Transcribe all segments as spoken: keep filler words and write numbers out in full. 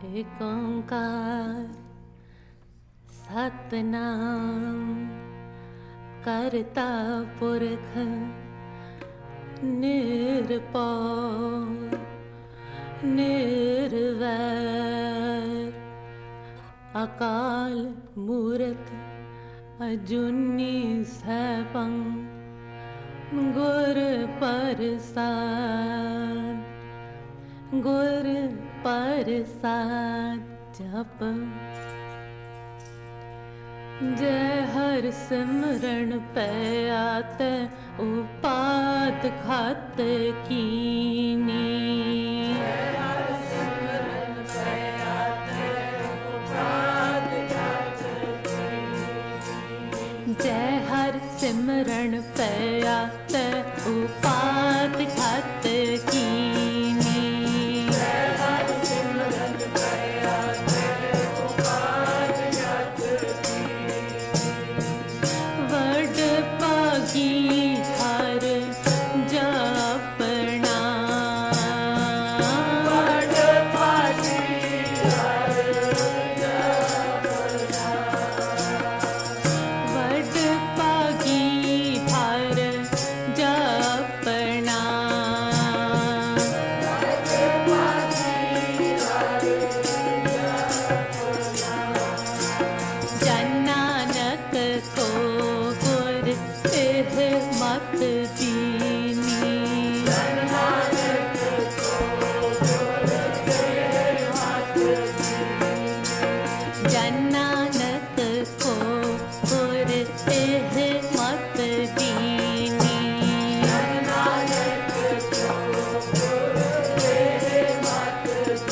एक ओंकार सतनाम करता पुरख निरपौर निर्वैर अकाल मूरत अजूनी सैभं गुर प्रसाद गुर प्रसाद जप। जय हर सिमरन पयात उपात खत कीनी। जय हर सिमरन पयात उपात खत कीनी। जय हर सिमरन पयात उपात खत कीनी। वड भागी हर जपना। वड भागी हर जपना। वड भागी हर जपना। जन नानक को गुर एह मत दीनी। जन नानक को गुर एह मत दीनी। जन नानक को गुर एह मत दीनी। जन नानक को गुर एह मत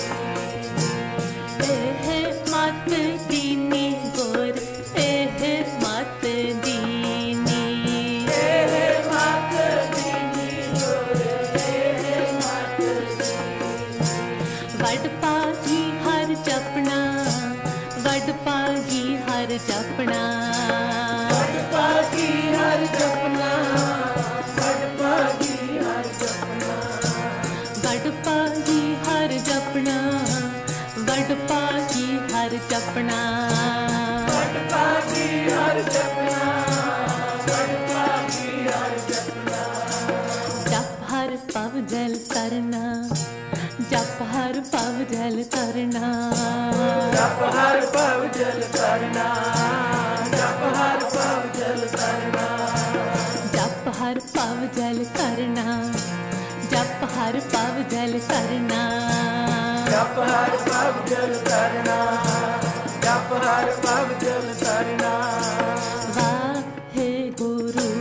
दीनी। एह मत दीनी गुर एह मत दीनी। एह मत दीनी गुर एह मत दीनी। वड भागी हर जपना। वड भागी हर जपना। वड भागी हर जपना। वड भागी हर जपना। वड भागी हर जपना। वड भागी हर जपना। वड भागी हर जपना। वड भागी हर जपना। जप हर पव जल करना। जप हर पव जल करना। जप हर पव जल करना। जप हर पव जल करना। जप हर पव जल करना। जप हर पव जल करना। जप हर पव जल करना। जप हर पव जल करना। वाहे गुरु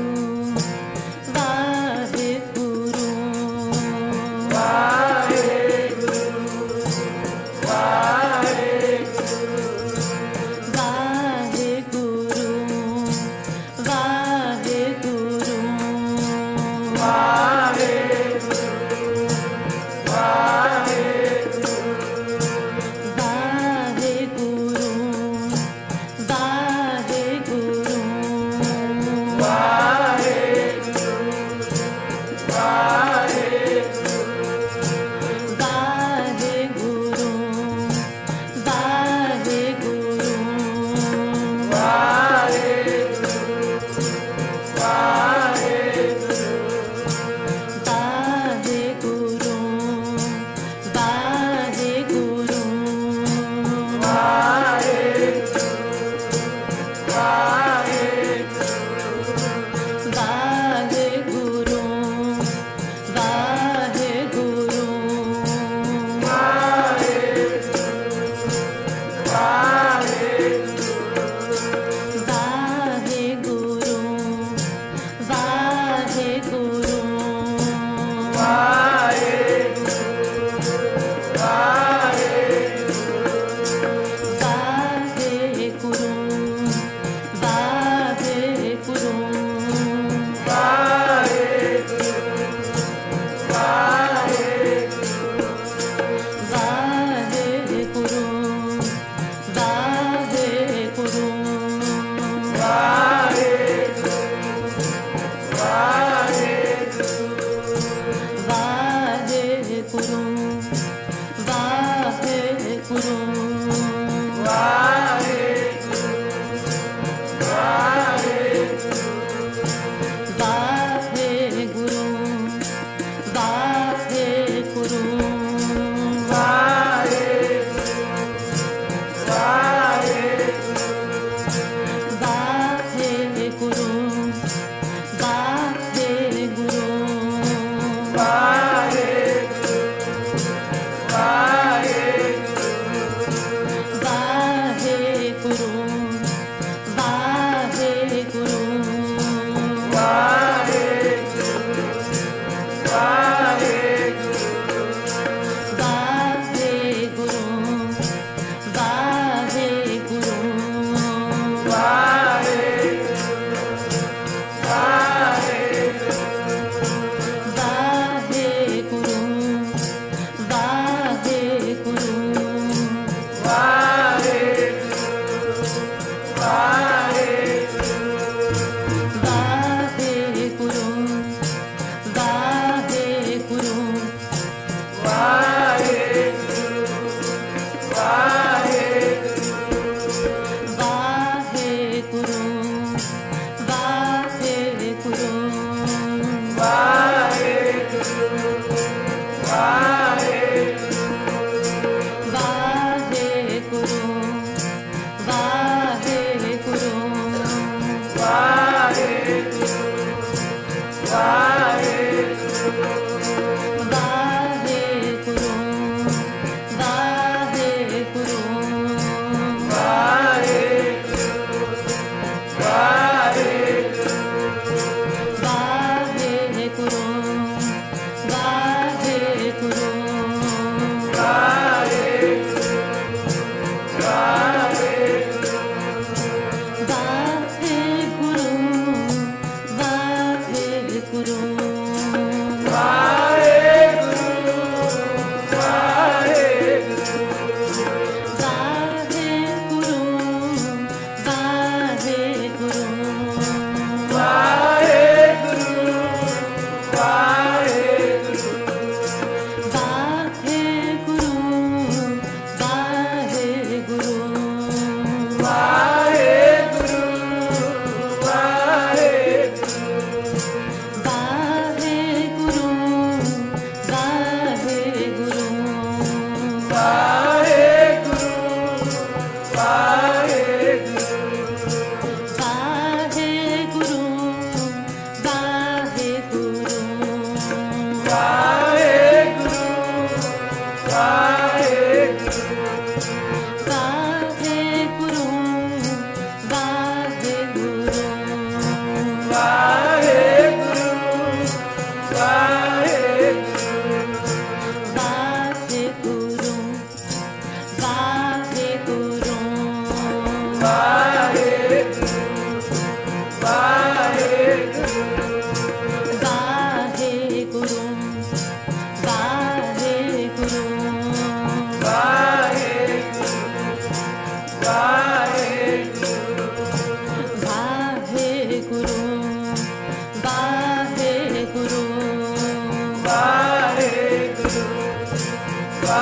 वाहे गुरु वाहे गुरु वाहे गुरु वाहे गुरु वाहे गुरु वाहे गुरु वाहे गुरु वाहे गुरु वाहे गुरु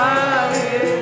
आवे